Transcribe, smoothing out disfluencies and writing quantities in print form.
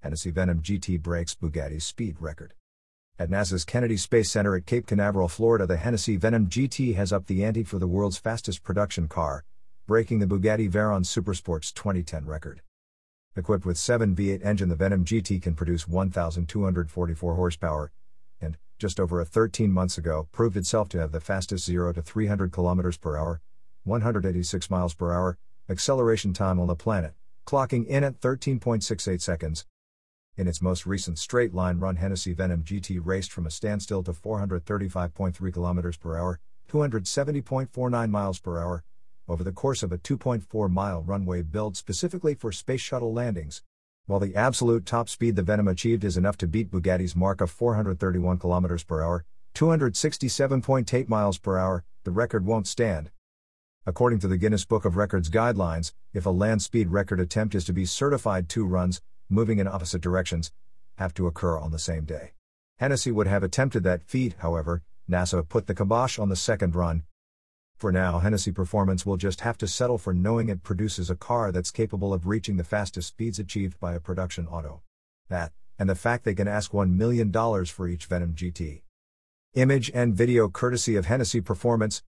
Hennessy Venom GT breaks Bugatti's speed record. At NASA's Kennedy Space Center at Cape Canaveral, Florida, the Hennessy Venom GT has upped the ante for the world's fastest production car, breaking the Bugatti Veyron Supersport's 2010 record. Equipped with 7 V8 engine, the Venom GT can produce 1,244 horsepower, and, just over 13 months ago, proved itself to have the fastest 0 to 300 km per hour, 186 miles per hour, acceleration time on the planet, clocking in at 13.68 seconds. In its most recent straight-line run, Hennessy Venom GT raced from a standstill to 435.3 km per hour, 270.49 miles per hour, over the course of a 2.4-mile runway built specifically for space shuttle landings. While the absolute top speed the Venom achieved is enough to beat Bugatti's mark of 431 km per hour, 267.8 miles per hour, the record won't stand. According to the Guinness Book of Records guidelines, if a land speed record attempt is to be certified, 2 runs, moving in opposite directions, have to occur on the same day. Hennessy would have attempted that feat, however. NASA put the kibosh on the second run. For now, Hennessy Performance will just have to settle for knowing it produces a car that's capable of reaching the fastest speeds achieved by a production auto. That, and the fact they can ask $1 million for each Venom GT. Image and video courtesy of Hennessy Performance.